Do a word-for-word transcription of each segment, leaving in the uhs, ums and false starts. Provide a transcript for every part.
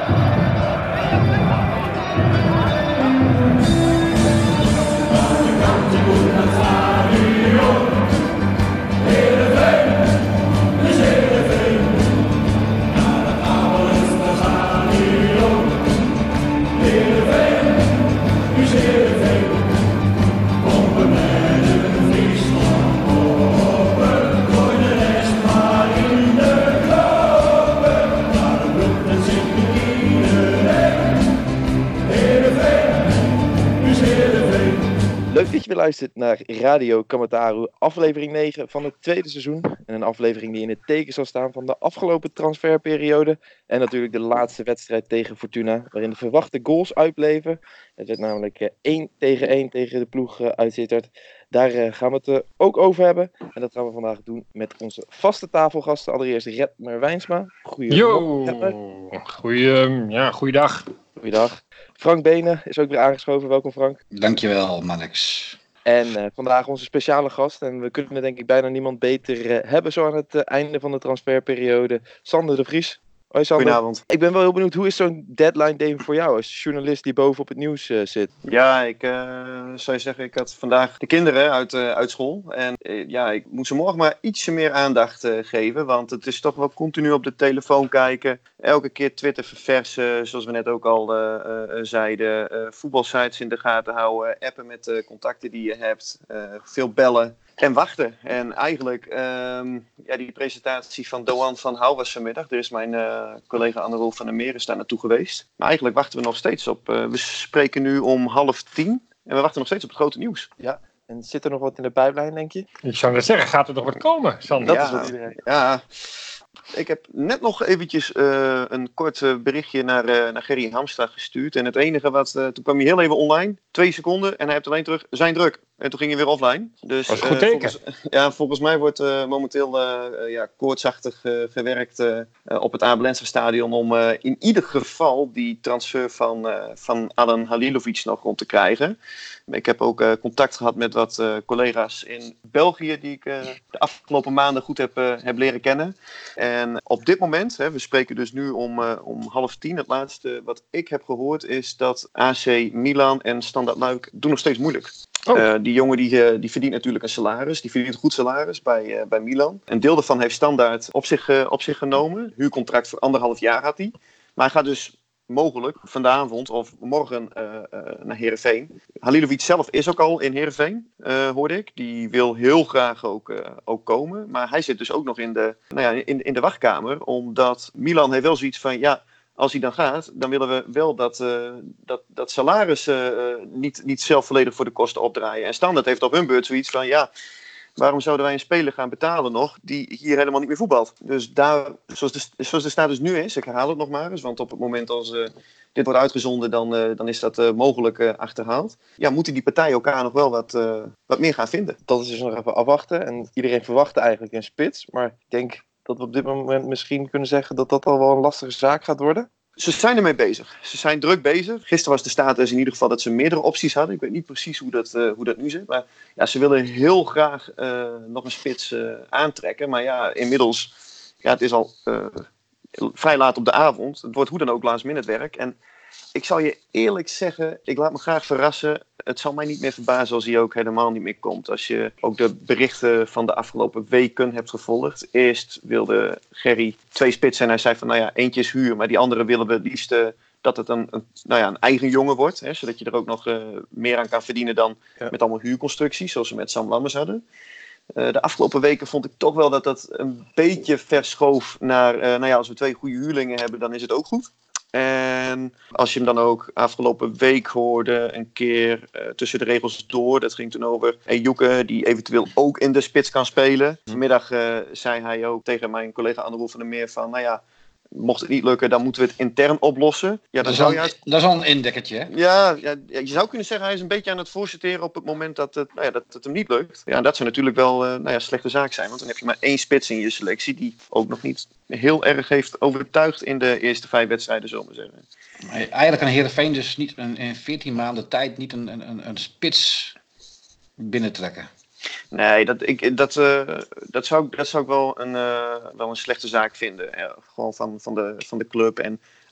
Leuk dat je weer luistert naar Radio Kamataru, aflevering negen van het tweede seizoen. En een aflevering die in het teken zal staan van de afgelopen transferperiode. En natuurlijk de laatste wedstrijd tegen Fortuna, waarin de verwachte goals uitbleven. Het werd namelijk één tegen één tegen de ploeg uh, uit Sittard. Daar uh, gaan we het uh, ook over hebben. En dat gaan we vandaag doen met onze vaste tafelgasten. Allereerst Redmer Wijnsma. Goeiedag. Goeie, ja, goeiedag. Goeiedag. Frank Benen is ook weer aangeschoven. Welkom Frank. Dankjewel Mannix. En uh, vandaag onze speciale gast. En we kunnen denk ik bijna niemand beter uh, hebben zo aan het uh, einde van de transferperiode. Sander de Vries. Hoi Sander. Goedenavond. Ik ben wel heel benieuwd, hoe is zo'n deadline day voor jou als journalist die boven op het nieuws uh, zit? Ja, ik uh, zou je zeggen, ik had vandaag de kinderen uit, uh, uit school. En uh, ja, ik moet ze morgen maar ietsje meer aandacht uh, geven. Want het is toch wel continu op de telefoon kijken. Elke keer Twitter verversen, zoals we net ook al uh, uh, zeiden. Uh, voetbalsites in de gaten houden. Appen met uh, contacten die je hebt. Uh, veel bellen. En wachten. En eigenlijk, um, ja, die presentatie van Doan van Hou was vanmiddag. Er is mijn uh, collega Anne-Rolf van der Meer is daar naartoe geweest. Maar eigenlijk wachten we nog steeds op. Uh, we spreken nu om half tien. En we wachten nog steeds op het grote nieuws. Ja, en zit er nog wat in de pijplijn, denk je? Ik zou net zeggen, gaat er nog wat komen, Sander? Dat ja, is wat iedereen. Ja. Ik heb net nog eventjes uh, een kort uh, berichtje naar, uh, naar Gerry Hamstra gestuurd. En het enige wat... Uh, toen kwam hij heel even online. Twee seconden. En hij heeft alleen terug zijn druk. En toen ging hij weer offline. Dus, dat is een goed teken. Uh, volgens, ja, volgens mij wordt uh, momenteel uh, uh, ja, koortsachtig uh, gewerkt uh, uh, op het Abelense stadion. Om uh, in ieder geval die transfer van, uh, van Alan Halilovic nog rond te krijgen. Ik heb ook uh, contact gehad met wat uh, collega's in België die ik uh, de afgelopen maanden goed heb, uh, heb leren kennen. En op dit moment, hè, we spreken dus nu om, uh, om half tien. Het laatste wat ik heb gehoord is dat A C Milan en Standard Luik doen nog steeds moeilijk. Oh. Uh, die jongen die, uh, die verdient natuurlijk een salaris. Die verdient een goed salaris bij, uh, bij Milan. Een deel daarvan heeft Standaard op zich, uh, op zich genomen. Huurcontract voor anderhalf jaar had hij. Maar hij gaat dus mogelijk vanavond of morgen uh, uh, naar Heerenveen. Halilovic zelf is ook al in Heerenveen, uh, hoorde ik. Die wil heel graag ook, uh, ook komen. Maar hij zit dus ook nog in de, nou ja, in, in de wachtkamer. Omdat Milan heeft wel zoiets van... ja. Als hij dan gaat, dan willen we wel dat, uh, dat, dat salaris uh, niet, niet zelf volledig voor de kosten opdraaien. En Standaard heeft op hun beurt zoiets van, ja, waarom zouden wij een speler gaan betalen nog die hier helemaal niet meer voetbalt? Dus daar, zoals de, zoals de status nu is, ik herhaal het nog maar eens, want op het moment als uh, dit wordt uitgezonden, dan, uh, dan is dat uh, mogelijk uh, achterhaald. Ja, moeten die partijen elkaar nog wel wat, uh, wat meer gaan vinden. Dat is dus nog even afwachten. En iedereen verwachtte eigenlijk een spits, maar ik denk... dat we op dit moment misschien kunnen zeggen dat dat al wel een lastige zaak gaat worden? Ze zijn ermee bezig. Ze zijn druk bezig. Gisteren was de status in ieder geval dat ze meerdere opties hadden. Ik weet niet precies hoe dat, uh, hoe dat nu zit. Maar ja, ze willen heel graag uh, nog een spits uh, aantrekken. Maar ja, inmiddels, ja, het is al uh, vrij laat op de avond. Het wordt hoe dan ook last minute werk. En ik zal je eerlijk zeggen, ik laat me graag verrassen. Het zal mij niet meer verbazen als hij ook helemaal niet meer komt. Als je ook de berichten van de afgelopen weken hebt gevolgd. Eerst wilde Gerry twee spitsen en hij zei van nou ja, eentje is huur. Maar die andere willen we het liefst uh, dat het een, een, nou ja, een eigen jongen wordt. Hè, zodat je er ook nog uh, meer aan kan verdienen dan ja. met allemaal huurconstructies. Zoals we met Sam Lammers hadden. Uh, de afgelopen weken vond ik toch wel dat dat een beetje verschoof naar... Uh, nou ja, als we twee goede huurlingen hebben, dan is het ook goed. En als je hem dan ook afgelopen week hoorde, een keer uh, tussen de regels door, dat ging toen over Ejuke, die eventueel ook in de spits kan spelen. Vanmiddag uh, zei hij ook tegen mijn collega Anne-Rolf van der Meer van, nou ja, mocht het niet lukken, dan moeten we het intern oplossen. Ja, dan dat, is zou al, je uit... dat is al een indekkertje, hè? Ja, ja, je zou kunnen zeggen, hij is een beetje aan het voorsorteren op het moment dat het, nou ja, dat het hem niet lukt. Ja, dat zou natuurlijk wel uh, nou ja, slechte zaak zijn, want dan heb je maar één spits in je selectie die ook nog niet heel erg heeft overtuigd in de eerste vijf wedstrijden, zullen we zeggen. Eigenlijk kan Heerenveen dus niet een, in veertien maanden tijd niet een, een, een spits binnentrekken. Nee, dat, ik, dat, uh, dat, zou, dat zou ik wel een, uh, wel een slechte zaak vinden. Ja, gewoon van, van, de, van de club. En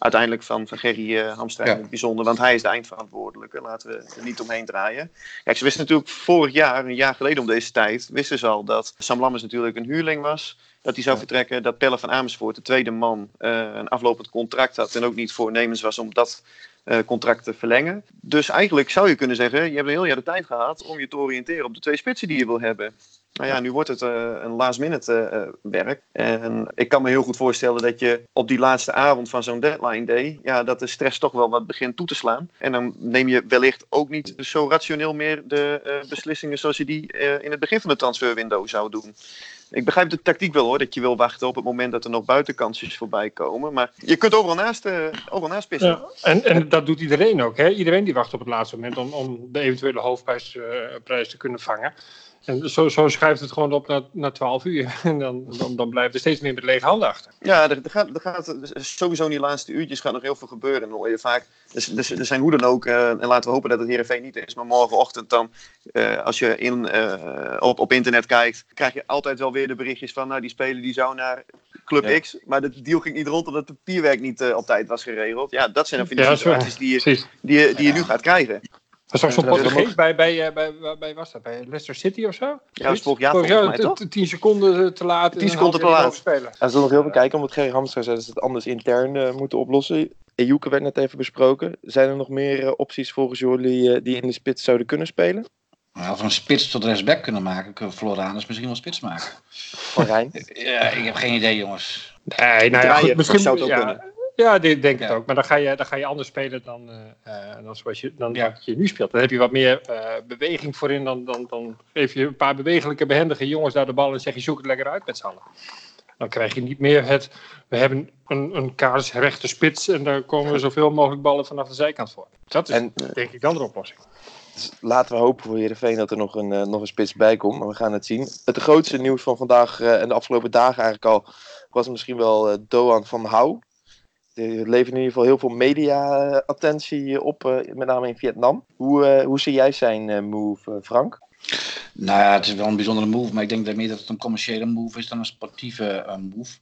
uiteindelijk van, van Gerry uh, Hamstra Ja. in het bijzonder. Want hij is de eindverantwoordelijke. Laten we er niet omheen draaien. Kijk, ze wisten natuurlijk vorig jaar, een jaar geleden om deze tijd, wisten ze al dat Sam Lammers natuurlijk een huurling was. Dat hij zou vertrekken. Dat Pelle van Amersfoort, de tweede man, uh, een aflopend contract had. En ook niet voornemens was om dat uh, contract te verlengen. Dus eigenlijk zou je kunnen zeggen, je hebt een heel jaar de tijd gehad om je te oriënteren op de twee spitsen die je wil hebben. Nou ja, nu wordt het uh, een last minute uh, werk. En ik kan me heel goed voorstellen dat je op die laatste avond van zo'n deadline day, ja, dat de stress toch wel wat begint toe te slaan. En dan neem je wellicht ook niet zo rationeel meer de uh, beslissingen zoals je die uh, in het begin van de transferwindow zou doen. Ik begrijp de tactiek wel hoor, dat je wil wachten op het moment dat er nog buitenkansjes voorbij komen. Maar je kunt overal naast, uh, overal naast pissen. Ja, en, en dat doet iedereen ook. Hè? Iedereen die wacht op het laatste moment om, om de eventuele hoofdprijs uh, prijs te kunnen vangen. En zo, zo schuift het gewoon op naar, naar twaalf uur. En dan, dan, dan blijft er steeds meer met lege handen achter. Ja, er, er, gaat, er gaat sowieso in die laatste uurtjes gaat nog heel veel gebeuren. En dan hoor je vaak, dus, dus, er zijn hoe dan ook, uh, en laten we hopen dat het Heerenveen niet is, maar morgenochtend dan, uh, als je in, uh, op, op internet kijkt, krijg je altijd wel weer de berichtjes van, nou die speler die zou naar Club Ja. X, maar de deal ging niet rond omdat het papierwerk niet uh, op tijd was geregeld. Ja, dat zijn dan van die Ja, situaties die je, precies. die je, die je nu gaat krijgen. Was toch zo'n Ja, dat Portugees mag. bij, bij, bij, bij, bij, was dat, bij Leicester City of zo? Ja, dat is vorig jaar Vorig volgens mij, t- toch? t- Tien seconden te laat. en Tien dan seconden te had hij laat. nog spelen. Er zullen nog heel veel kijken, omdat Gerry Hamstra zei dat ze het anders intern uh, moeten oplossen. Ejuke werd net even besproken. Zijn er nog meer uh, opties volgens jullie uh, die in de spits zouden kunnen spelen? Nou, als we een spits tot rechtsback kunnen maken, kunnen we Floranus misschien wel spits maken. Van Rijn? Ja, ik heb geen idee, jongens. Nee, nou ja, Draaien, goed, misschien zou het ook ja, kunnen. Ja, dit denk ik Ja. ook. Maar dan ga je, dan ga je anders spelen dan, uh, uh, dan zoals je, dan Ja. wat je nu speelt. Dan heb je wat meer uh, beweging voorin. Dan, dan, dan geef je een paar bewegelijke, behendige jongens daar de bal en zeg je zoek het lekker uit met z'n allen. Dan krijg je niet meer het, we hebben een, een kaarsrechte spits en daar komen zoveel mogelijk ballen vanaf de zijkant voor. Dat is En denk ik dan de oplossing. dus laten we hopen voor Heerenveen dat er nog een, uh, nog een spits bij komt. Maar we gaan het zien. Het grootste nieuws van vandaag uh, en de afgelopen dagen eigenlijk al was misschien wel uh, Doan van Hou. Er levert in ieder geval heel veel media-attentie op, uh, met name in Vietnam. Hoe, uh, hoe zie jij zijn uh, move, uh, Frank? Nou ja, het is wel een bijzondere move, maar ik denk dat meer dat het een commerciële move is dan een sportieve uh, move.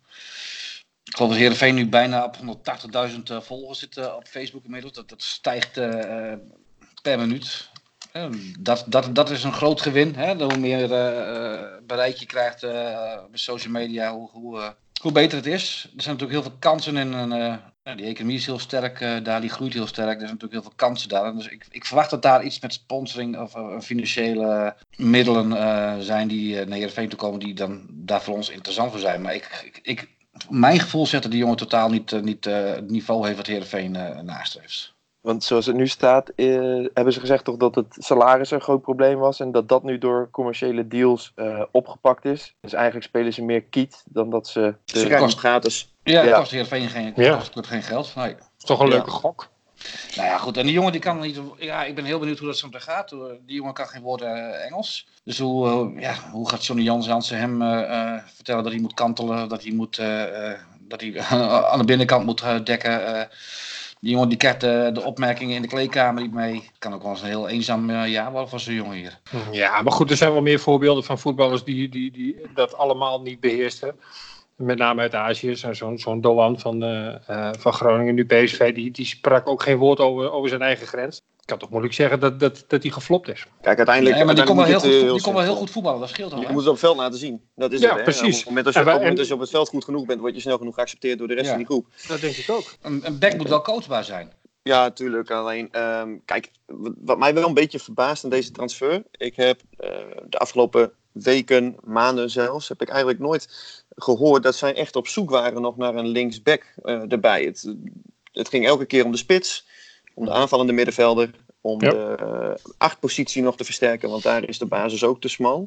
Ik geloof dat Heerenveen nu bijna op honderdtachtigduizend uh, volgers zit uh, op Facebook inmiddels. Dat, dat stijgt uh, uh, per minuut. Uh, dat, dat, dat is een groot gewin. Hè? Hoe meer uh, bereik je krijgt uh, op social media, hoe, hoe, uh, hoe beter het is. Er zijn natuurlijk heel veel kansen in. En, uh, ja, die economie is heel sterk uh, daar, die groeit heel sterk. Er zijn natuurlijk heel veel kansen daar. En dus ik, ik verwacht dat daar iets met sponsoring of uh, financiële middelen uh, zijn die uh, naar Heerenveen toe komen, die dan daar voor ons interessant voor zijn. Maar ik, ik, ik mijn gevoel zet dat die jongen totaal niet, uh, niet uh, het niveau heeft wat Heerenveen uh, nastreeft. Want zoals het nu staat, uh, hebben ze gezegd toch dat het salaris een groot probleem was. En dat dat nu door commerciële deals uh, opgepakt is. Dus eigenlijk spelen ze meer kiet dan dat ze... Ze De... krijgen het gratis. Ja, dat Ja. kost Heerenveen geen, Ja. kost het geen geld. Nee. Dat is toch een Ja. leuke gok. Nou ja, goed. En die jongen die kan niet. Ja, ik ben heel benieuwd hoe dat zo meteen gaat. Die jongen kan geen woorden uh, Engels. Dus hoe, uh, ja, hoe gaat Johnny Jans Jansen hem uh, uh, vertellen dat hij moet kantelen, dat hij moet, uh, uh, dat hij aan de binnenkant moet uh, dekken. Uh, die jongen die krijgt uh, de opmerkingen in de kleedkamer niet mee. Kan ook wel eens een heel eenzaam uh, jaar worden voor zo'n jongen hier. Ja, maar goed, er zijn wel meer voorbeelden van voetballers die, die, die dat allemaal niet beheersten. Met name uit Azië, zo- zo'n, zo'n Doan van, uh, uh, van Groningen, nu P S V, die, die sprak ook geen woord over, over zijn eigen grens. Ik kan toch moeilijk zeggen dat dat, dat hij geflopt is. Kijk, uiteindelijk... Nee, maar die kon wel heel, uiteindelijk goed, moet die het, kon wel uh, heel goed voetballen, dat scheelt al. Je hè? moet het op het veld laten zien. Dat is Ja, het, hè? precies. Op het moment als je, En wij- op het moment en- als je op het veld goed genoeg bent, word je snel genoeg geaccepteerd door de rest Ja. van die groep. Dat denk ik ook. Een, een back moet wel coachbaar zijn. Ja, tuurlijk. Alleen, um, kijk, wat, wat mij wel een beetje verbaast aan deze transfer. Ik heb uh, de afgelopen weken, maanden zelfs, heb ik eigenlijk nooit gehoord dat zij echt op zoek waren nog naar een linksback uh, erbij. Het, het ging elke keer om de spits, om de aanvallende middenvelder, om Ja. de uh, achtpositie nog te versterken, want daar is de basis ook te smal.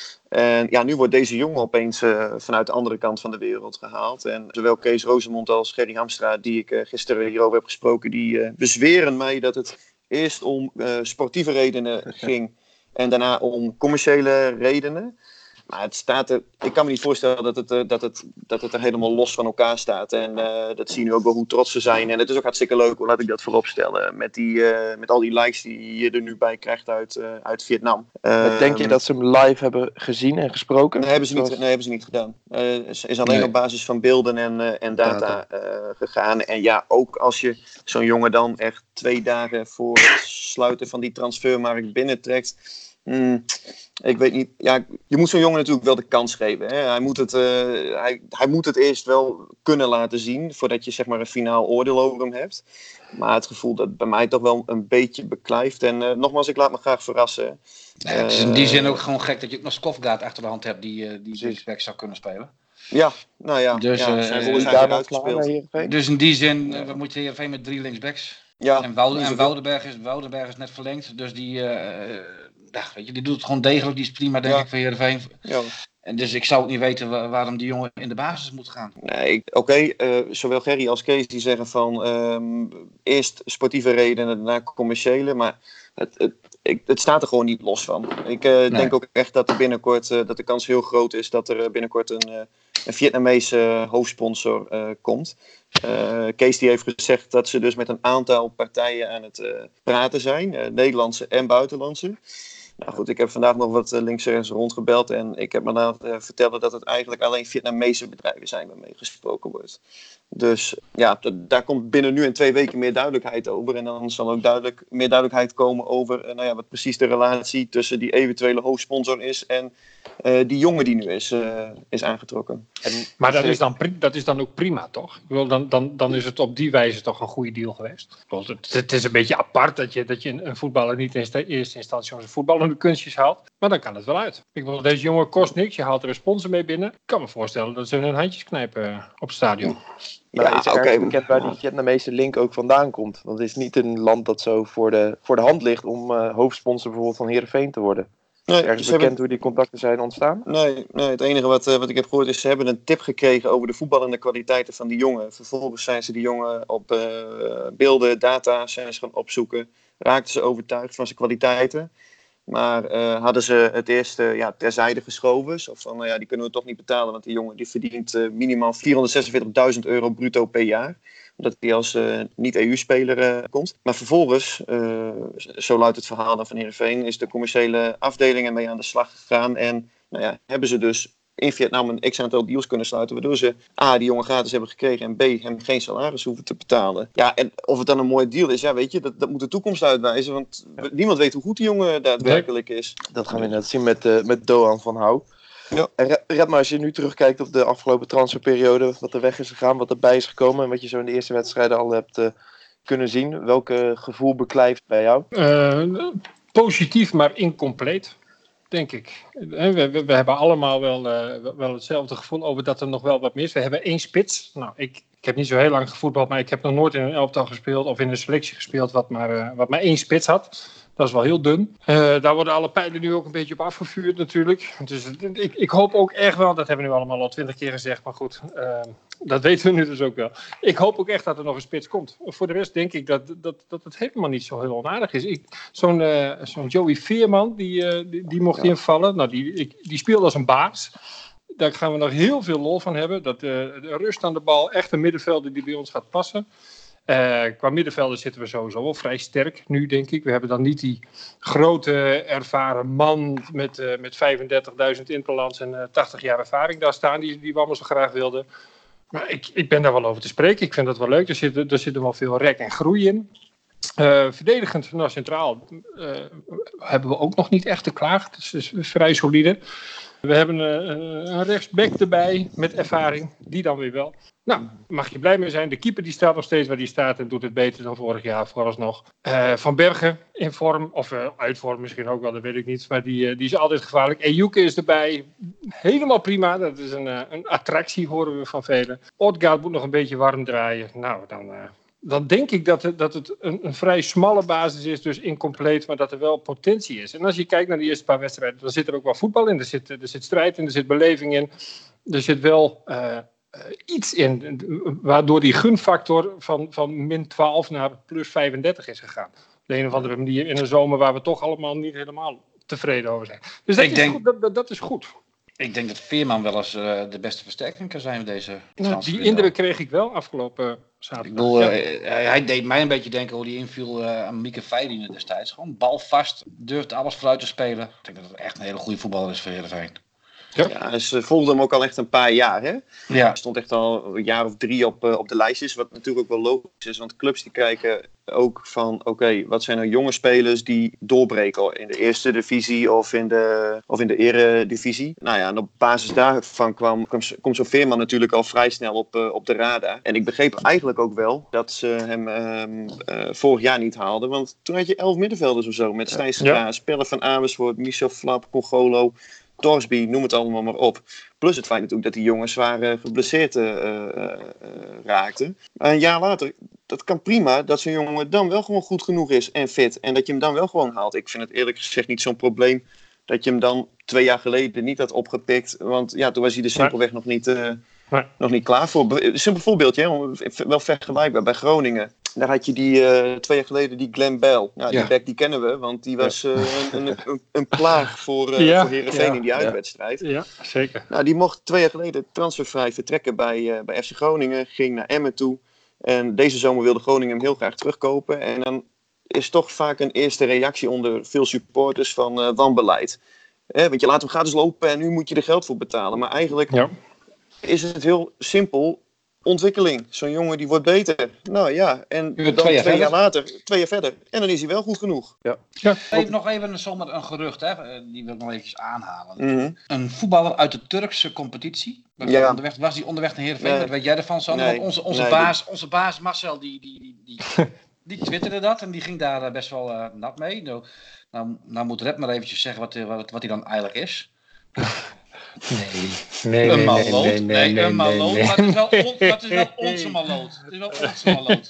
En ja, nu wordt deze jongen opeens uh, vanuit de andere kant van de wereld gehaald. En zowel Kees Rosemond als Gerry Hamstra, die ik uh, gisteren hierover heb gesproken, die uh, bezweren mij dat het eerst om uh, sportieve redenen ging en daarna om commerciële redenen. Maar het staat er, ik kan me niet voorstellen dat het, uh, dat het, dat het er helemaal los van elkaar staat. En uh, dat zie je nu ook wel hoe trots ze zijn. En het is ook hartstikke leuk, laat ik dat voorop stellen. Met, die, uh, met al die likes die je er nu bij krijgt uit, uh, uit Vietnam. Uh, Denk je dat ze hem live hebben gezien en gesproken? Nee, hebben ze niet, Zoals... nee, hebben ze niet gedaan. Het uh, is, is alleen nee. op basis van beelden en, uh, en data, data. Uh, gegaan. En ja, ook als je zo'n jongen dan echt twee dagen voor het sluiten van die transfermarkt binnentrekt. Hmm, ik weet niet. Ja, je moet zo'n jongen natuurlijk wel de kans geven. Hè? Hij, moet het, uh, hij, hij moet het eerst wel kunnen laten zien voordat je zeg maar een finaal oordeel over hem hebt. Maar het gevoel dat bij mij toch wel een beetje beklijft. En uh, nogmaals, ik laat me graag verrassen. Ja, het is in die zin ook gewoon gek dat je ook nog Skofgaard achter de hand hebt die, uh, die linksback zou kunnen spelen. Ja, nou ja. Dus, ja uh, zijn rol is eigenlijk uitgespeeld. Dus in die zin, uh, we moeten Heerenveen met drie linksbacks. Ja, en Woude, en Woudenberg, is, Woudenberg is net verlengd. Dus die, uh, ja, weet je, die doet het gewoon degelijk. Die is prima, denk ja. ik, voor Heerenveen. Ja. En dus ik zou ook niet weten waar, waarom die jongen in de basis moet gaan. Nee, oké. Okay, uh, zowel Gerry als Kees die zeggen van um, eerst sportieve redenen, daarna commerciële. Maar het, het, ik, het staat er gewoon niet los van. Ik uh, nee. denk ook echt dat er binnenkort, uh, dat de kans heel groot is dat er binnenkort een, uh, een Vietnamese uh, hoofdsponsor uh, komt. Uh, Kees die heeft gezegd dat ze dus met een aantal partijen aan het uh, praten zijn. Uh, Nederlandse en buitenlandse. Nou goed, ik heb vandaag nog wat uh, links en rechts rondgebeld en ik heb me laten uh, vertellen dat het eigenlijk alleen Vietnamese bedrijven zijn waarmee gesproken wordt. Dus ja, d- daar komt binnen nu en twee weken meer duidelijkheid over. En dan zal ook duidelijk, meer duidelijkheid komen over uh, nou ja, wat precies de relatie tussen die eventuele hoofdsponsor is en uh, die jongen die nu is, uh, is aangetrokken. En, maar dat is, dan, dat is dan ook prima, toch? Ik bedoel, dan, dan, dan is het op die wijze toch een goede deal geweest. Bedoel, het, het is een beetje apart dat je, dat je een voetballer niet in sta- eerste instantie onze voetballende kunstjes haalt. Maar dan kan het wel uit. Ik bedoel, deze jongen kost niks. Je haalt er een sponsor mee binnen. Ik kan me voorstellen dat ze hun handjes knijpen op het stadion. Maar ja, is er okay. bekend waar die Vietnamese link ook vandaan komt? Want het is niet een land dat zo voor de, voor de hand ligt om uh, hoofdsponsor bijvoorbeeld van Heerenveen te worden. Nee, is ergens bekend hebben... hoe die contacten zijn ontstaan? Nee, nee het enige wat, uh, wat ik heb gehoord is, ze hebben een tip gekregen over de voetballende kwaliteiten van die jongen. Vervolgens zijn ze die jongen op uh, beelden, data zijn ze gaan opzoeken. Raakten ze overtuigd van zijn kwaliteiten. Maar uh, hadden ze het eerst uh, ja, terzijde geschoven. Zo van, nou ja, die kunnen we toch niet betalen. Want die jongen die verdient uh, minimaal vierhonderdzesenveertigduizend euro bruto per jaar. Omdat hij als uh, niet-E U-speler uh, komt. Maar vervolgens, uh, zo luidt het verhaal dan van Heerenveen, is de commerciële afdeling ermee aan de slag gegaan. En nou ja, hebben ze dus in Vietnam een x-aantal deals kunnen sluiten. Waardoor ze A, die jongen gratis hebben gekregen. En B, hem geen salaris hoeven te betalen. Ja, en of het dan een mooie deal is, ja, weet je, dat, dat moet de toekomst uitwijzen. Want ja. niemand weet hoe goed die jongen daadwerkelijk is. Dat gaan we net zien met, uh, met Doan van Hou. Ja. En Redma, als je nu terugkijkt op de afgelopen transferperiode, wat er weg is gegaan, wat erbij is gekomen en wat je zo in de eerste wedstrijden al hebt uh, kunnen zien, welk gevoel beklijft bij jou? Uh, positief, maar incompleet. Denk ik. We, we, we hebben allemaal wel, uh, wel hetzelfde gevoel over dat er nog wel wat mis. We hebben één spits. Nou, ik, ik heb niet zo heel lang gevoetbald, maar ik heb nog nooit in een elftal gespeeld of in een selectie gespeeld wat maar, uh, wat maar één spits had. Dat is wel heel dun. Uh, daar worden alle pijlen nu ook een beetje op afgevuurd natuurlijk. Dus ik, ik hoop ook echt wel, dat hebben we nu allemaal al twintig keer gezegd, maar goed, uh, dat weten we nu dus ook wel. Ik hoop ook echt dat er nog een spits komt. Voor de rest denk ik dat, dat, dat het helemaal niet zo heel onaardig is. Ik, zo'n, uh, zo'n Joey Veerman, die, uh, die, die mocht ja. invallen. Nou, die, ik, die speelde als een baas. Daar gaan we nog heel veel lol van hebben. Dat uh, de rust aan de bal, echt een middenvelder die bij ons gaat passen. Uh, qua middenvelden zitten we sowieso wel vrij sterk nu, denk ik. We hebben dan niet die grote ervaren man met, uh, met vijfendertigduizend interlands en uh, tachtig jaar ervaring daar staan, die, die we allemaal zo graag wilden. Maar ik, ik ben daar wel over te spreken. Ik vind dat wel leuk. Er zit, er zit er wel veel rek en groei in. Uh, verdedigend naar centraal uh, hebben we ook nog niet echt te klagen. Het is, is vrij solide. We hebben uh, een rechtsback erbij met ervaring. Die dan weer wel. Nou, mag je blij mee zijn. De keeper die staat nog steeds waar die staat en doet het beter dan vorig jaar vooralsnog. Uh, Van Bergen in vorm, of uh, uit vorm misschien ook wel, dat weet ik niet. Maar die, uh, die is altijd gevaarlijk. Ejuke is erbij. Helemaal prima. Dat is een, uh, een attractie, horen we van velen. Odgaard moet nog een beetje warm draaien. Nou, dan... Uh, Dan denk ik dat het, dat het een, een vrij smalle basis is, dus incompleet, maar dat er wel potentie is. En als je kijkt naar de eerste paar wedstrijden, dan zit er ook wel voetbal in. Er zit, er zit strijd in, er zit beleving in. Er zit wel uh, uh, iets in, waardoor die gunfactor van, van min twaalf naar plus vijfendertig is gegaan. Op de een of andere manier in een zomer waar we toch allemaal niet helemaal tevreden over zijn. Dus dat, ik is, denk... goed, dat, dat, dat is goed. Ik denk dat Veerman wel eens uh, de beste versterking kan zijn met deze nou, die indruk kreeg ik wel afgelopen uh, zaterdag. Ik bedoel, ja. uh, hij deed mij een beetje denken hoe hij inviel uh, aan Mieke Feirine destijds. Gewoon bal vast, durft alles vooruit te spelen. Ik denk dat het echt een hele goede voetballer is voor Heerenveen. Ja, ja, ze volgden hem ook al echt een paar jaar, hè? Ja. Hij stond echt al een jaar of drie op, uh, op de lijstjes, wat natuurlijk ook wel logisch is. Want clubs die kijken ook van, oké, okay, wat zijn nou jonge spelers die doorbreken in de eerste divisie of in de, of in de eredivisie. Nou ja, en op basis daarvan kwam, kwam, komt zo'n Veerman natuurlijk al vrij snel op, uh, op de radar. En ik begreep eigenlijk ook wel dat ze hem um, uh, vorig jaar niet haalden. Want toen had je elf middenvelders of zo, met Stijn Schaars, ja. Pelle van Amersfoort, Michel Flap, Congolo, Torsby, noem het allemaal maar op. Plus het feit natuurlijk dat die jongens zwaar uh, geblesseerd uh, uh, raakten. Maar een jaar later, dat kan prima dat zo'n jongen dan wel gewoon goed genoeg is en fit. En dat je hem dan wel gewoon haalt. Ik vind het eerlijk gezegd niet zo'n probleem dat je hem dan twee jaar geleden niet had opgepikt. Want ja, toen was hij er simpelweg nog niet, uh, nee. nog niet klaar voor. Een simpel voorbeeldje, hè? Wel vergelijkbaar bij Groningen. Daar had je die uh, twee jaar geleden die Glenn Bell. Ja, die ja. back die kennen we, want die was uh, een, een, een, een plaag voor, uh, ja, voor Heerenveen ja, in die uitwedstrijd. Ja, ja, zeker. Nou, die mocht twee jaar geleden transfervrij vertrekken bij, uh, bij F C Groningen. Ging naar Emmen toe. En deze zomer wilde Groningen hem heel graag terugkopen. En dan is toch vaak een eerste reactie onder veel supporters van uh, wanbeleid. Eh, want je laat hem gratis lopen en nu moet je er geld voor betalen. Maar eigenlijk ja. is het heel simpel. Ontwikkeling. Zo'n jongen die wordt beter. Nou ja, en dan twee, twee jaar later, twee jaar verder. En dan is hij wel goed genoeg. Ja. Ja. Even nog even zomaar een gerucht, hè, die wil ik nog eventjes aanhalen. Mm-hmm. Een voetballer uit de Turkse competitie. Ja. Onderweg, was die onderweg naar Heerenveen? Nee. Wat weet jij ervan, Sander? Nee. Want onze, onze, nee, baas, onze baas Marcel, die, die, die, die, die twitterde dat. En die ging daar best wel uh, nat mee. Nou, nou, nou moet Rep maar eventjes zeggen wat, wat, wat hij dan eigenlijk is. Nee, nee, een nee, maloot. nee, nee, nee, een maloot. Nee, nee. Maar het is wel, on, het is wel onze maloot. Het is wel onze maloot.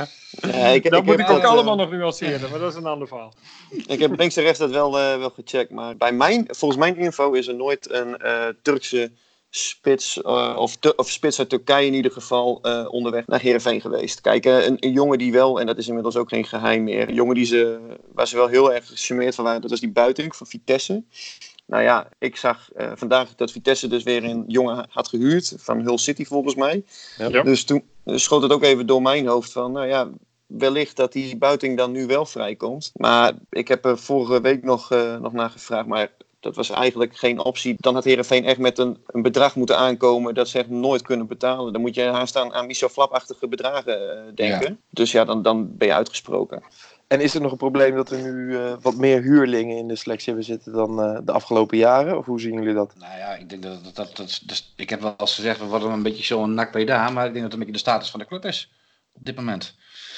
Ja, ik, dat ik moet ik ook uh, allemaal nog nuanceren, maar dat is een ander verhaal. Ik heb links en rechts dat wel, uh, wel gecheckt, maar bij mijn, volgens mijn info is er nooit een uh, Turkse spits, uh, of, te, of spits uit Turkije in ieder geval, uh, onderweg naar Heerenveen geweest. Kijk, uh, een, een jongen die wel, en dat is inmiddels ook geen geheim meer, een jongen die ze, waar ze wel heel erg gecharmeerd van waren, dat was die Buitink van Vitesse. Nou ja, ik zag uh, vandaag dat Vitesse dus weer een jongen had gehuurd, van Hull City volgens mij. Ja. Dus toen schoot het ook even door mijn hoofd van, nou ja, wellicht dat die Buiting dan nu wel vrijkomt. Maar ik heb er vorige week nog, uh, nog naar gevraagd, maar dat was eigenlijk geen optie. Dan had Heerenveen echt met een, een bedrag moeten aankomen dat ze echt nooit kunnen betalen. Dan moet je haast aan, aan Michel Flap-achtige bedragen uh, denken. Ja. Dus ja, dan, dan ben je uitgesproken. En is er nog een probleem dat er nu uh, wat meer huurlingen in de selectie hebben zitten dan uh, de afgelopen jaren? Of hoe zien jullie dat? Nou ja, ik denk dat dat... dat, dat dus, ik heb wel eens gezegd, we worden een beetje zo'n N A C Breda, maar ik denk dat het een beetje de status van de club is. Op dit moment.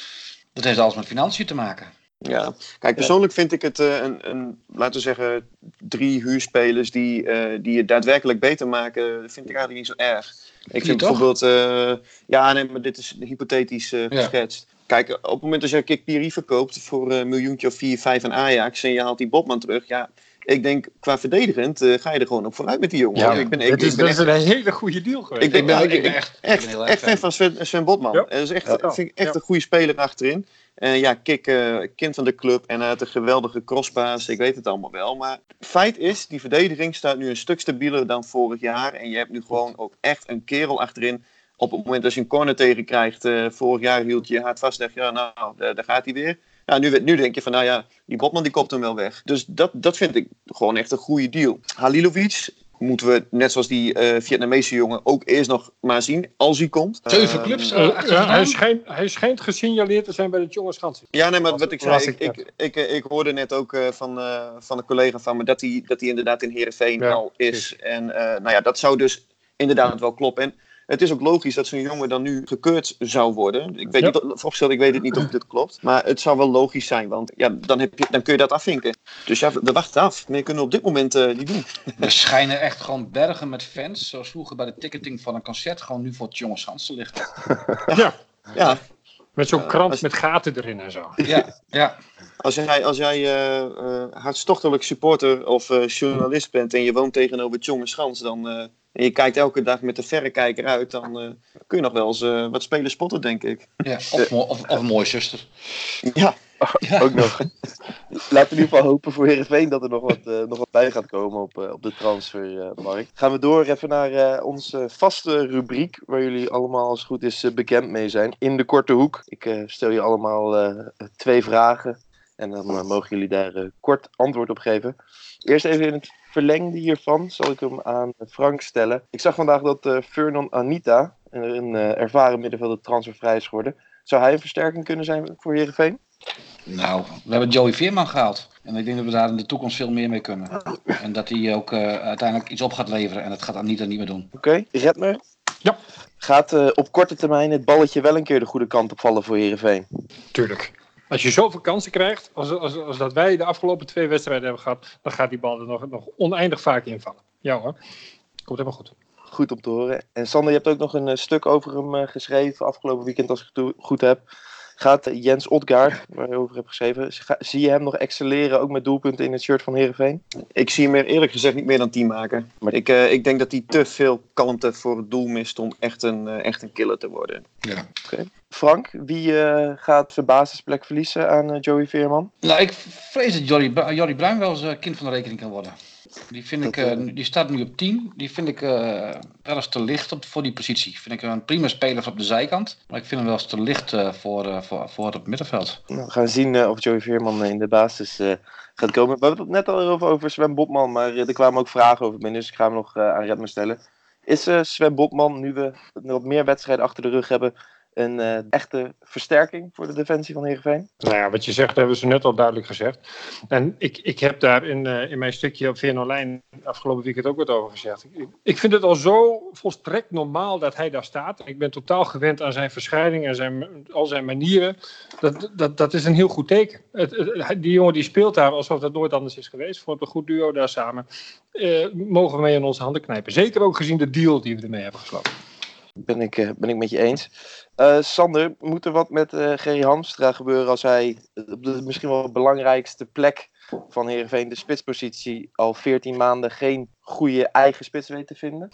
Dat heeft alles met financiën te maken. Ja, kijk, persoonlijk vind ik het uh, een, een, laten we zeggen, drie huurspelers die, uh, die het daadwerkelijk beter maken, vind ik eigenlijk niet zo erg. Ik vind bijvoorbeeld, uh, ja, nee, maar dit is hypothetisch uh, geschetst. Ja. Kijk, op het moment dat je Kik Piri verkoopt voor een miljoentje of vier, vijf aan Ajax en je haalt die Botman terug, ja, ik denk qua verdedigend uh, ga je er gewoon op vooruit met die jongen. Ja, ik ben, ik, het is, ik ben dat echt, is een hele goede deal geweest. Ik ben, ik ben, ja, ik ben ik, echt, echt, ik ben heel echt fan fan van Sven, Sven Botman. Ja. Dat is echt, ja, vind ik echt ja. een goede speler achterin. En ja, Kik, uh, kind van de club en hij had een geweldige crosspaas. Ik weet het allemaal wel. Maar feit is, die verdediging staat nu een stuk stabieler dan vorig jaar. En je hebt nu gewoon ook echt een kerel achterin. Op het moment dat je een corner tegenkrijgt, uh, vorig jaar hield je je hard vast en dacht, ja, nou, daar, daar gaat hij weer. Ja, nu, nu denk je van, nou ja, die Botman die kopt hem wel weg. Dus dat, dat vind ik gewoon echt een goede deal. Halilovic moeten we, net zoals die uh, Vietnamese jongen, ook eerst nog maar zien, als hij komt. Zeven uh, clubs uh, uh, ja, hij, schijnt, hij schijnt gesignaleerd te zijn bij de jongens Gansen. Ja, nee, maar wat ik zei, ik, ik, ik, ik, ik hoorde net ook uh, van, uh, van een collega van me dat hij, dat hij inderdaad in Heerenveen ja, al is. Precies. En uh, nou ja, dat zou dus inderdaad wel kloppen. En het is ook logisch dat zo'n jongen dan nu gekeurd zou worden. Ik weet ja. niet, voorgesteld, ik weet het niet of dit klopt. Maar het zou wel logisch zijn, want ja, dan, heb je, dan kun je dat afvinken. Dus ja, we wachten af. Meer kunnen we op dit moment uh, niet doen. Er schijnen echt gewoon bergen met fans, zoals vroeger bij de ticketing van een concert, gewoon nu voor het Jonge Schans te liggen. Ja. ja. Met zo'n krant uh, als... met gaten erin en zo. Ja, ja. Als jij, als jij uh, uh, hartstochtelijk supporter of uh, journalist bent en je woont tegenover het Jonge Schans, dan... Uh, en je kijkt elke dag met de verrekijker uit, dan uh, kun je nog wel eens uh, wat spelen spotten, denk ik. Ja, of, of, of een mooie zuster. Ja. Ja. Ook nog. Laten we in ieder geval hopen voor Heerenveen dat er nog wat, uh, nog wat bij gaat komen op, uh, op de transfermarkt. Gaan we door even naar uh, onze vaste rubriek, waar jullie allemaal als het goed is uh, bekend mee zijn. In de korte hoek. Ik uh, stel je allemaal uh, twee vragen en dan uh, mogen jullie daar uh, kort antwoord op geven. Eerst even in het verlengde hiervan zal ik hem aan Frank stellen. Ik zag vandaag dat uh, Fernand Anita, een uh, ervaren middenvelder, transfervrij is geworden. Zou hij een versterking kunnen zijn voor Heerenveen? Nou, we hebben Joey Veerman gehaald. En ik denk dat we daar in de toekomst veel meer mee kunnen. En dat hij ook uh, uiteindelijk iets op gaat leveren. En dat gaat Anita niet meer doen. Oké, okay. Redmer? Ja. Gaat uh, op korte termijn het balletje wel een keer de goede kant opvallen voor Heerenveen? Tuurlijk. Als je zoveel kansen krijgt, als, als, als dat wij de afgelopen twee wedstrijden hebben gehad, dan gaat die bal er nog, nog oneindig vaak invallen. Ja hoor, komt helemaal goed. Goed om te horen. En Sander, je hebt ook nog een uh, stuk over hem uh, geschreven afgelopen weekend, als ik het goed heb. Gaat uh, Jens Odgaard, waar je over hebt geschreven, ga, zie je hem nog excelleren, ook met doelpunten in het shirt van Heerenveen? Ik zie hem er eerlijk gezegd niet meer dan tien maken. Maar ik, uh, ik denk dat hij te veel kalmte voor het doel mist om echt een, uh, echt een killer te worden. Ja. Okay. Frank, wie uh, gaat zijn basisplek verliezen aan uh, Joey Veerman? Nou, ik vrees dat Jordi, Jordi Bruin wel eens uh, kind van de rekening kan worden. Die, vind ik, uh, die staat nu op tien. Die vind ik uh, wel eens te licht op, voor die positie. Vind ik een prima speler op de zijkant. Maar ik vind hem wel eens te licht uh, voor, uh, voor, voor het middenveld. Nou, we gaan zien uh, of Joey Veerman in de basis uh, gaat komen. We hebben het net al over, over Sven Botman. Maar uh, er kwamen ook vragen over binnen. Dus ik ga hem nog uh, aan Redmer stellen. Is uh, Sven Botman, nu we wat meer wedstrijden achter de rug hebben, een uh, echte versterking voor de defensie van Heerenveen? Nou ja, wat je zegt hebben ze net al duidelijk gezegd. En ik, ik heb daar in, uh, in mijn stukje op V N Online afgelopen weekend ook wat over gezegd. Ik, ik vind het al zo volstrekt normaal dat hij daar staat. Ik ben totaal gewend aan zijn verschijning en zijn, al zijn manieren. Dat, dat, dat is een heel goed teken. Het, het, die jongen die speelt daar alsof dat nooit anders is geweest. Voor een goed duo daar samen. Uh, mogen we mee in onze handen knijpen. Zeker ook gezien de deal die we ermee hebben gesloten. Ben ik, uh, ben ik met je eens. Uh, Sander, moet er wat met uh, Gerry Hamstra gebeuren als hij op de misschien wel belangrijkste plek van Heerenveen, de spitspositie, al veertien maanden geen goede eigen spits weet te vinden?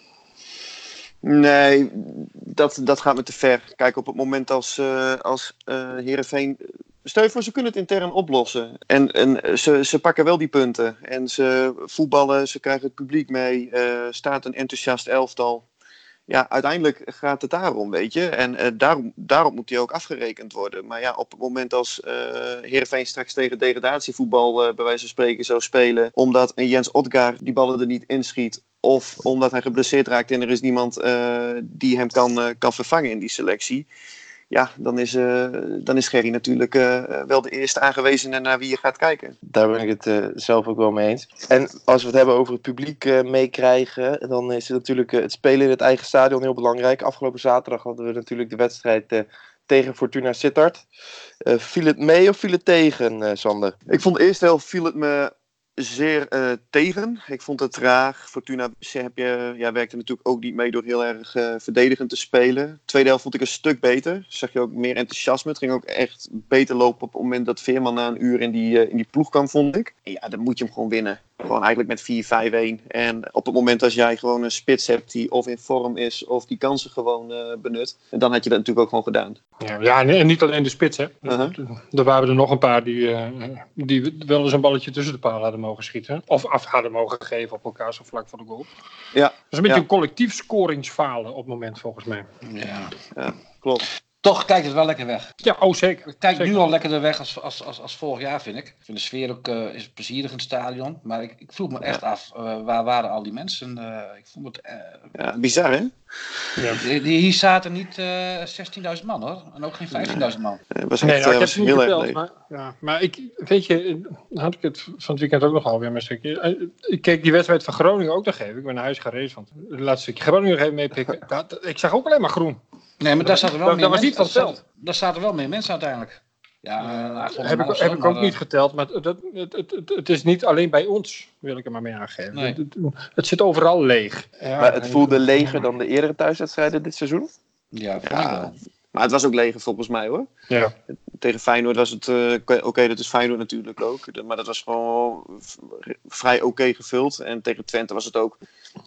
Nee, dat, dat gaat me te ver. Kijk, op het moment als, uh, als uh, Heerenveen... Stel je voor, ze kunnen het intern oplossen. En, en ze, ze pakken wel die punten. En ze voetballen, ze krijgen het publiek mee. Uh, staat een enthousiast elftal. Ja, uiteindelijk gaat het daarom, weet je. En uh, daarom, daarop moet hij ook afgerekend worden. Maar ja, op het moment als uh, Heerenveen straks tegen degradatievoetbal uh, bij wijze van spreken zou spelen, omdat een Jens Odgaard die ballen er niet inschiet, of omdat hij geblesseerd raakt en er is niemand uh, die hem kan, uh, kan vervangen in die selectie. Ja, dan is, uh, dan is Gerry natuurlijk uh, wel de eerste aangewezene naar wie je gaat kijken. Daar ben ik het uh, zelf ook wel mee eens. En als we het hebben over het publiek uh, meekrijgen, dan is het natuurlijk uh, het spelen in het eigen stadion heel belangrijk. Afgelopen zaterdag hadden we natuurlijk de wedstrijd uh, tegen Fortuna Sittard. Uh, viel het mee of viel het tegen, uh, Sander? Ik vond de eerste helft viel het me zeer uh, tegen. Ik vond het traag. Fortuna heb je, ja, werkte natuurlijk ook niet mee door heel erg uh, verdedigend te spelen. Tweede helft vond ik een stuk beter. Zag je ook meer enthousiasme. Het ging ook echt beter lopen op het moment dat Veerman na een uur in die, uh, in die ploeg kwam, vond ik. En ja, dan moet je hem gewoon winnen. Gewoon eigenlijk met vier vijf een. En op het moment als jij gewoon een spits hebt die of in vorm is of die kansen gewoon uh, benut, dan had je dat natuurlijk ook gewoon gedaan. Ja, ja, en niet alleen de spits, hè. Uh-huh. Er waren er nog een paar die, uh, die wel eens een balletje tussen de palen hadden mogen schieten. Of af hadden mogen geven op elkaar zo vlak voor de goal. Ja. Dat is een beetje ja. een collectief scoringsfalen op het moment, volgens mij. Ja, ja klopt. Toch kijkt het wel lekker weg. Ja, oh zeker. Het kijkt zeker. nu al lekkerder weg als, als, als, als vorig jaar, vind ik. Ik vind de sfeer ook uh, is plezierig in het stadion. Maar ik, ik vroeg me echt af, uh, waar waren al die mensen? Uh, ik vond het... Uh, ja, bizar, hè? Ja. Die, die, hier zaten niet uh, zestienduizend man, hoor. En ook geen vijftienduizend man. Het was Nee, echt nou, ik uh, heb het niet heel erg verteld, leeg. maar, ja, maar ik, weet je, had ik het van het weekend ook nog alweer een stukje. Ik keek die wedstrijd van Groningen ook nog even. Ik ben naar huis gereden, want het laatste stukje Groningen nog even meepikken. Dat, ik zag ook alleen maar groen. Nee, maar daar zaten wel dat, meer dat was mensen. niet van het veld. Daar, daar zaten wel meer mensen uiteindelijk. Ja, uh, heb ik, heb ik ook maar, niet geteld, maar het, het, het, het, het, het is niet alleen bij ons, wil ik er maar mee aangeven. Nee. Het, het, het zit overal leeg. Ja, maar het voelde leger dan de eerdere thuiswedstrijden dit seizoen? Ja, vond ja, ik wel. Maar het was ook leger volgens mij, hoor. Ja. Tegen Feyenoord was het... Uh, oké, okay, dat is Feyenoord natuurlijk ook. Maar dat was gewoon v- vrij oké okay gevuld. En tegen Twente was het ook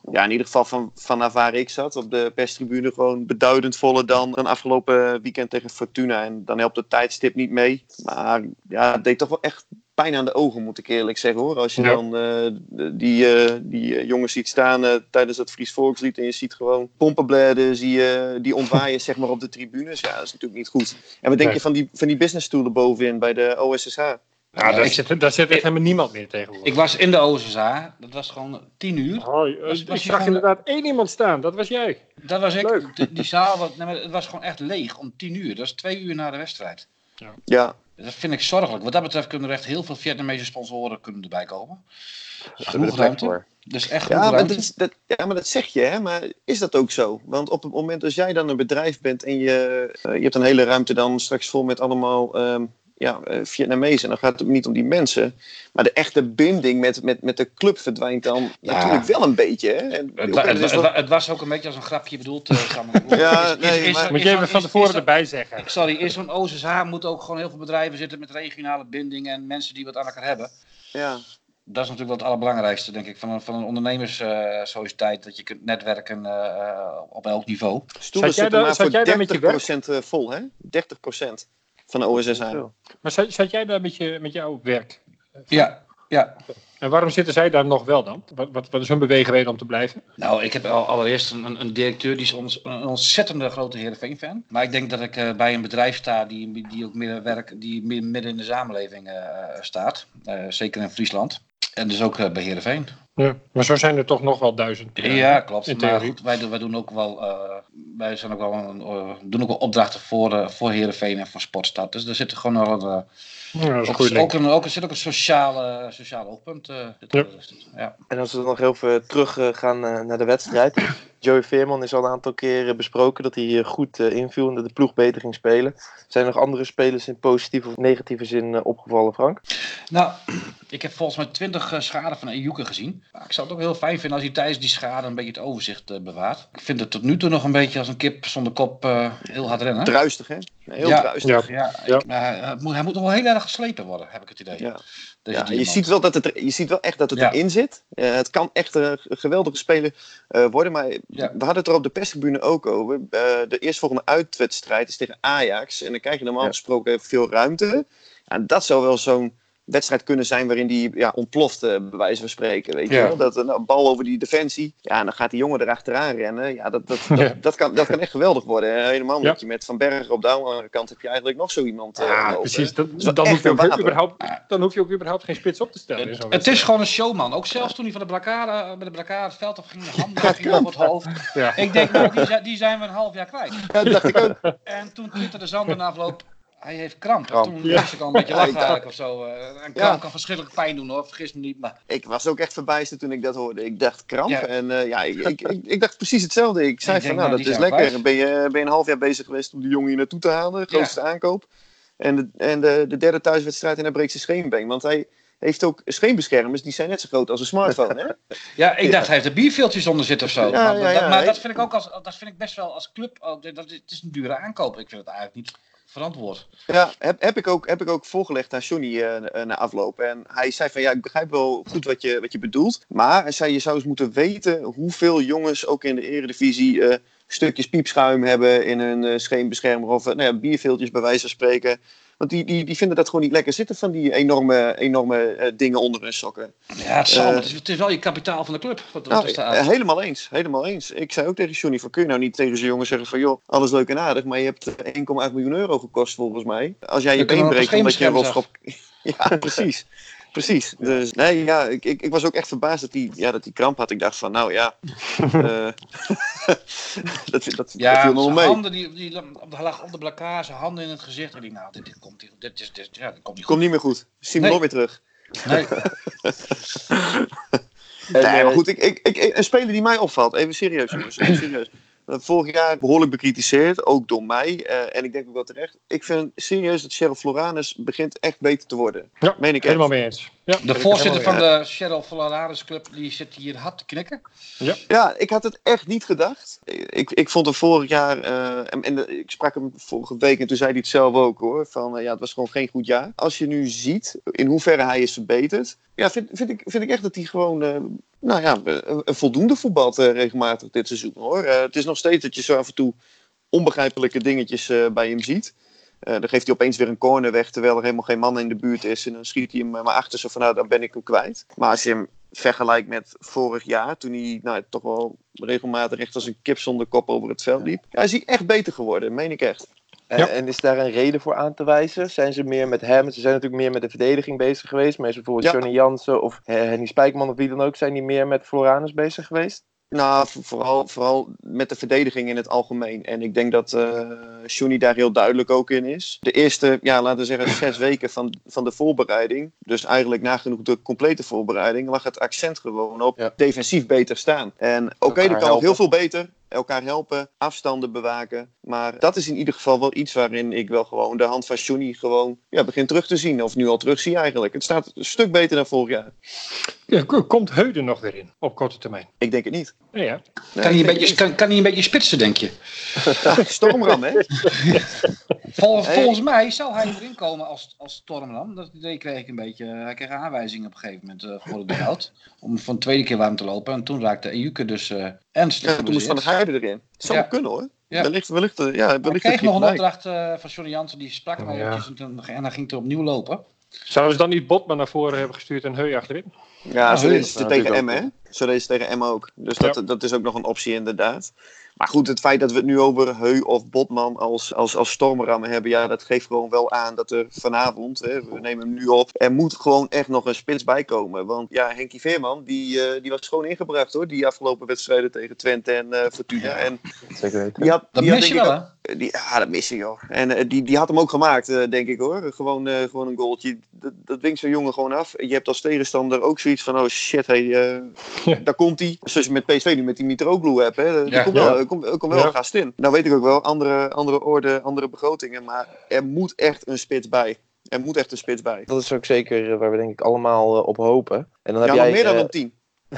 ja, in ieder geval van, vanaf waar ik zat, op de perstribune, gewoon beduidend voller dan een afgelopen weekend tegen Fortuna. En dan helpt het tijdstip niet mee. Maar ja, het deed toch wel echt pijn aan de ogen, moet ik eerlijk zeggen, hoor. Als je Ja. dan uh, die, uh, die uh, jongens ziet staan uh, tijdens het Fries Volkslied en je ziet gewoon pompenbladen, zie je die ontwaaien zeg maar op de tribunes. Ja, dat is natuurlijk niet goed. En wat denk Nee. je van die, van die businessstoelen bovenin bij de O S S H? Ja, Ja, daar, ik- zit, daar zit echt helemaal niemand meer tegenwoordig. Ik was in de O S S H, dat was gewoon tien uur. Oh, uh, Was- ik was je zag gewoon- inderdaad één iemand staan, dat was jij. Dat was ik. Leuk. De- die zaal, was, nee, maar het was gewoon echt leeg om tien uur. Dat is twee uur na de wedstrijd. Ja, Dat vind ik zorgelijk. Wat dat betreft kunnen er echt heel veel Vietnamese sponsoren kunnen erbij komen. Daar hebben we Genoeg de plek ruimte. voor. Dus echt Ja genoeg maar, ruimte. dat, is- dat, ja, maar dat zeg je, hè? Maar is dat ook zo? Want op het moment dat jij dan een bedrijf bent en je, uh, je hebt een hele ruimte dan straks vol met allemaal um, ja, uh, Vietnamezen, dan gaat het niet om die mensen. Maar de echte binding met, met, met de club verdwijnt dan Ja. natuurlijk wel een beetje. Hè? En, Het, wa- het, dus wa- wat- het was ook een beetje als een grapje bedoeld. Uh, Ja, nee, maar- Moet je even van tevoren erbij zeggen. Sorry, in zo'n O S S H moeten ook gewoon heel veel bedrijven zitten met regionale binding en mensen die wat aan elkaar hebben. ja. Dat is natuurlijk wel het allerbelangrijkste, denk ik, van een, van een ondernemerssociëteit, dat je kunt netwerken uh, op elk niveau. Stoelen Zat jij zitten daar- maar zat voor jij daar met je dertig procent vol, hè? dertig procent van de O S S H. Zo. Maar zat, zat jij daar met, je, met jouw werk? Ja, ja. En waarom zitten zij daar nog wel dan? Wat, wat, wat is hun beweegreden om te blijven? Nou, ik heb al, allereerst een, een directeur die is ons, een ontzettende grote Heerenveen-fan. Maar ik denk dat ik uh, bij een bedrijf sta die, die ook meer werk, die meer midden in de samenleving uh, staat. Uh, zeker in Friesland. En dus ook uh, bij Heerenveen. Ja, maar zo zijn er toch nog wel duizend. uh, Ja, klopt. in Maar theorie. goed, wij, doen- wij doen ook wel, uh, wij zijn ook wel een, uh, doen ook wel opdrachten voor, uh, voor Heerenveen en voor Sportstad. Dus er zit gewoon nog een, uh, Ja, dat is een ook, goede link. ook, een, ook, er zit ook een sociale, sociale oogpunt. Uh, dit, Ja. uh, ja. En als we nog heel even terug uh, gaan uh, naar de wedstrijd. Joey Veerman is al een aantal keren besproken dat hij uh, goed uh, inviel en dat de ploeg beter ging spelen. Zijn er nog andere spelers in positieve of negatieve zin uh, opgevallen, Frank? Nou, ik heb volgens mij twintig uh, schade van Ejuke gezien. Maar ik zou het ook heel fijn vinden als hij tijdens die schade een beetje het overzicht uh, bewaart. Ik vind het tot nu toe nog een beetje als een kip zonder kop uh, heel hard rennen. Druistig, hè? Heel Ja. druistig. Ja. Ja, Ja. ik- maar hij moet, hij moet nog wel heel erg geslepen worden, heb ik het idee. Ja. Deze Ja, je, diamant. ziet wel dat het er, je ziet wel echt dat het Ja. erin zit. Uh, het kan echt een geweldige speler uh, worden. Maar Ja. we hadden het er op de perstribune ook over. Uh, de eerstvolgende uitwedstrijd is tegen Ajax. En dan krijg je normaal Ja. gesproken veel ruimte. Ja, dat zou wel zo'n wedstrijd kunnen zijn waarin die ja, ontploft, uh, bij wijze van spreken. Weet je Ja. wel? Dat een nou, bal over die defensie. Ja, en dan gaat die jongen erachteraan rennen. Ja, dat, dat, dat, Ja. dat, kan, dat kan echt geweldig worden. Hè? Helemaal Ja. dat je met Van Bergen op de andere kant heb je eigenlijk nog zo iemand. Uh, Ja, lopen. precies. Dat, is wel dan, echt hoef je een ook wapen. überhaupt, dan hoef je ook überhaupt geen spits op te stellen. in zo'n Het is wedstrijd. gewoon een showman. Ook zelfs toen hij van de braccade, met de braccade het veld afging, de handen gingen over het hoofd. Ja. Ik denk, nou, die, zijn- die zijn we een half jaar kwijt. Ja, dat dacht ik ook. En toen twitterde Sander na afloop, hij heeft kramp. Kramp. Toen Ja. moest ik al een beetje Ja, lachen ik eigenlijk of zo. Uh, en kramp Ja. kan verschrikkelijk pijn doen hoor, vergis me niet. Maar Ik was ook echt verbijsterd toen ik dat hoorde. Ik dacht kramp. Ja. En uh, ja, ik, ik, ik, ik dacht precies hetzelfde. Ik zei Ik van denk, nou, nou, dat die is zijn we lekker. kwijt. Ben je, ben je een half jaar bezig geweest om die jongen hier naartoe te halen. Grootste aankoop. En, de, en de, de derde thuiswedstrijd en hij breekt zijn scheenbeen. Want hij heeft ook scheenbeschermers. Die zijn net zo groot als een smartphone. Hè? ja, ik Ja. dacht hij heeft er bierveeltjes onder zitten of zo. Ja, maar ja, dat, ja, maar hij- dat vind ik ook als, dat vind ik best wel als club. Ook, dat, het is een dure aankoop. Ik vind het eigenlijk niet verantwoord. Ja, heb, heb, ik ook, heb ik ook voorgelegd aan Johnny uh, na afloop. En hij zei van ja, ik begrijp wel goed wat je, wat je bedoelt. Maar hij zei je zou eens moeten weten hoeveel jongens ook in de eredivisie uh, stukjes piepschuim hebben in hun uh, scheenbeschermer. Of uh, nou ja, bierveeltjes bij wijze van spreken. Want die, die, die vinden dat gewoon niet lekker zitten van die enorme, enorme uh, dingen onder hun sokken. Ja, het zal. Uh, maar het, is, het is wel je kapitaal van de club. Wat, wat Nou, er staat. uh, helemaal eens, helemaal eens. Ik zei ook tegen Johnny van kun je nou niet tegen zo'n jongen zeggen van joh, alles leuk en aardig. Maar je hebt één komma acht miljoen euro gekost volgens mij. Als jij je Dan kunnen been we nog breekt omdat je een scheenbeschermers rolschop... Ja, precies. Precies. Dus nee, ja, ik, ik, ik was ook echt verbaasd dat hij ja, dat die kramp had. Ik dacht van, nou ja, uh, dat, dat, dat Ja, viel nog zijn mee. handen die, die lag op de blokkade, zijn handen in het gezicht. En ik dacht, nou, dit, dit komt niet, dit is, dit, ja, dit komt niet goed. Komt niet meer goed. Simon Nee. weer terug. Nee. En, nee, uh, maar goed, ik, ik, ik, een speler die mij opvalt, even serieus jongens, even serieus. Vorig jaar behoorlijk bekritiseerd, ook door mij. Uh, en ik denk ook wel terecht. Ik vind serieus dat Sheriff Floranus begint echt beter te worden. Ja, Meen ik echt. helemaal mee eens. Ja, De voorzitter van de Cheryl Flores Club die zit hier hard te knikken. Ja. Ja, ik had het echt niet gedacht. Ik, ik vond hem vorig jaar, uh, en, en de, ik sprak hem vorige week en toen zei hij het zelf ook hoor, van uh, ja, het was gewoon geen goed jaar. Als je nu ziet in hoeverre hij is verbeterd, ja, vind, vind, ik, vind ik echt dat hij gewoon, uh, nou ja, een, een voldoende voetbalt uh, regelmatig dit seizoen hoor. Uh, het is nog steeds dat je zo af en toe onbegrijpelijke dingetjes uh, bij hem ziet. Uh, dan geeft hij opeens weer een corner weg, terwijl er helemaal geen man in de buurt is. En dan schiet hij hem maar achter zo van, nou, dan ben ik hem kwijt. Maar als je hem vergelijkt met vorig jaar, toen hij nou, toch wel regelmatig echt als een kip zonder kop over het veld liep. Ja, is hij echt beter geworden, meen ik echt. En, Ja. en is daar een reden voor aan te wijzen? Zijn ze meer met hem? Ze zijn natuurlijk meer met de verdediging bezig geweest. Maar is bijvoorbeeld Ja. Johnny Jansen of Henny Spijkman of wie dan ook, zijn die meer met Floranus bezig geweest? Nou, vooral, vooral met de verdediging in het algemeen. En ik denk dat uh, Johnny daar heel duidelijk ook in is. De eerste, ja, laten we zeggen, zes weken van, van de voorbereiding. Dus eigenlijk nagenoeg de complete voorbereiding. Lag het accent gewoon op Ja. defensief beter staan. En oké, okay, dat kan nog heel veel beter. Elkaar helpen, afstanden bewaken. Maar dat is in ieder geval wel iets waarin ik wel gewoon de hand van Johnny gewoon ja, begin terug te zien. Of nu al terug zie eigenlijk. Het staat een stuk beter dan vorig jaar. Ja, komt Heuden nog weer in op korte termijn? Ik denk het niet. Ja, ja. Nee, Kan hij een ik beetje, kan, kan hij een beetje spitsen, denk je? ja, Stormram, hè? Vol, Hey. Volgens mij zou hij erin komen als, als Stormram. Dat idee kreeg ik een beetje. Hij kreeg aanwijzingen op een gegeven moment uh, voor het behoud. Om voor een tweede keer warm te lopen. En toen raakte Ejuke dus uh, ernstig Ja, toen moest Van der Heijden erin. Zou Ja. kunnen hoor. Ja. Wellicht, wellicht, uh, ja, Hij wellicht kreeg nog een gelijk. opdracht uh, van Johnny Jansen. Die sprak hem al Ja. eventjes en, toen- en hij ging er opnieuw lopen. Zouden ze dan niet Botman naar voren hebben gestuurd en Heu achterin? Ja, zo Heu deed ze is tegen natuurlijk M, ook hè? Zo deed ze tegen M ook. Dus dat, Ja. dat is ook nog een optie inderdaad. Maar goed, het feit dat we het nu over Heu of Botman als, als, als stormram hebben, ja, dat geeft gewoon wel aan dat er vanavond, hè, we nemen hem nu op, er moet gewoon echt nog een spits bij komen. Want ja, Henkie Veerman, die, uh, die was gewoon ingebracht hoor, die afgelopen wedstrijden tegen Twente en uh, Fortuna. Ja. En Zeker weten. die had, Dat die had, mis je denk ik, wel, hè? ook- Die, ja, dat mis je, joh. En uh, die, die had hem ook gemaakt, uh, denk ik, hoor. Gewoon, uh, gewoon een goaltje. Dat, dat dwingt zo'n jongen gewoon af. Je hebt als tegenstander ook zoiets van, oh shit, hey, uh, Ja. daar komt hij. Zoals je met P S V nu met die Mitroglou hebt, hè. Er Ja. komt Ja. wel, er komt, er komt wel Ja. gast in. Nou weet ik ook wel, andere, andere orde, andere begrotingen. Maar er moet echt een spits bij. Er moet echt een spits bij. Dat is ook zeker uh, waar we denk ik allemaal uh, op hopen. En dan heb Ja, jij, nog meer dan uh, een tien.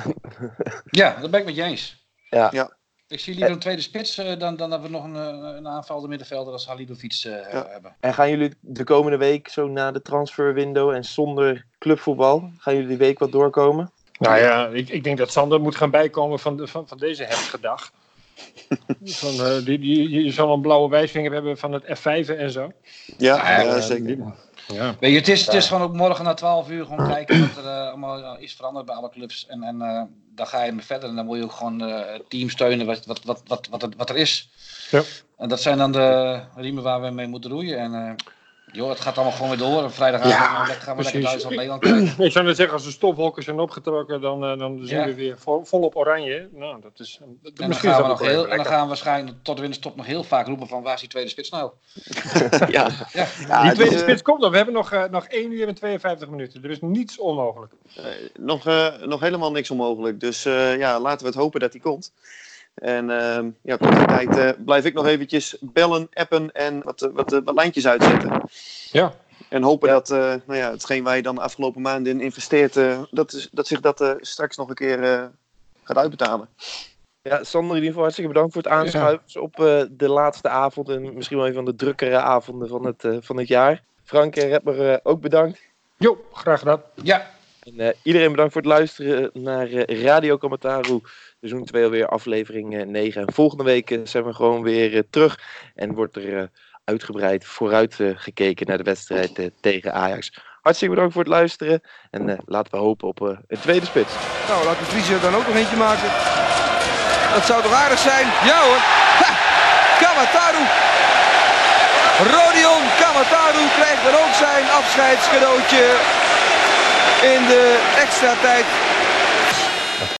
Ja, dat ben ik met je eens. Ja. Ja. Ik zie liever een tweede spits uh, dan, dan dat we nog een, uh, een aanvallende middenvelder als Halilovic uh, Ja. hebben. En gaan jullie de komende week zo na de transferwindow en zonder clubvoetbal, gaan jullie die week wat doorkomen? Nou ja, ik, ik denk dat Sander moet gaan bijkomen van, de, van, van deze heftige dag. Van, uh, die, die, je zal een blauwe wijsvinger hebben van het F vijf en zo. Ja, Ja, ja, Uh, zeker. die- ja. Weet je, het is, het is gewoon ook morgen na twaalf uur gewoon kijken wat er uh, allemaal uh, is veranderd bij alle clubs. En, en uh, dan ga je mee verder en dan moet je ook gewoon uh, het team steunen wat, wat, wat, wat, wat, er, wat er is. Ja. En dat zijn dan de riemen waar we mee moeten roeien. En uh, joh, het gaat allemaal gewoon weer door. En vrijdagavond Ja, gaan we lekker, gaan we lekker precies. Duitsland-Nederland kijken. Ik zou net zeggen, als de stofwolken zijn opgetrokken, dan, uh, dan zien Ja. we weer vol, volop oranje. Nou, dat is, dat, En dan, misschien gaan is we dat nog ook wel heel, even en dan lekker. gaan we waarschijnlijk tot de winterstop nog heel vaak roepen van waar is die tweede spits nou? Ja. Ja. Ja, Die het tweede is, uh, spits komt nog. We hebben nog, uh, nog één uur en tweeënvijftig minuten. Er is niets onmogelijk. Uh, nog, uh, nog helemaal niks onmogelijk. Dus uh, ja, laten we het hopen dat hij komt. En uh, ja, tot die tijd uh, blijf ik nog eventjes bellen, appen en wat, uh, wat, uh, wat lijntjes uitzetten. Ja. En hopen Ja. dat uh, nou ja, hetgeen waar je dan de afgelopen maanden in investeert, uh, dat, is, dat zich dat uh, straks nog een keer uh, gaat uitbetalen. Ja, Sander, in ieder geval hartstikke bedankt voor het aanschuiven op uh, de laatste avond en misschien wel een van de drukkere avonden van het, uh, van het jaar. Frank en Redmer uh, ook bedankt. Jo, graag gedaan. Ja, En, uh, iedereen bedankt voor het luisteren naar uh, Radio Commentaru. Seizoen twee alweer, aflevering uh, negen. En volgende week uh, zijn we gewoon weer uh, terug. En wordt er uh, uitgebreid vooruit uh, gekeken naar de wedstrijd uh, tegen Ajax. Hartstikke bedankt voor het luisteren. En uh, laten we hopen op uh, een tweede spits. Nou, laat de Vries er dan ook nog eentje maken. Dat zou toch aardig zijn? Ja hoor. Ha! Kamataru. Rodion Kamataru krijgt dan ook zijn afscheidscadeautje in de extra tijd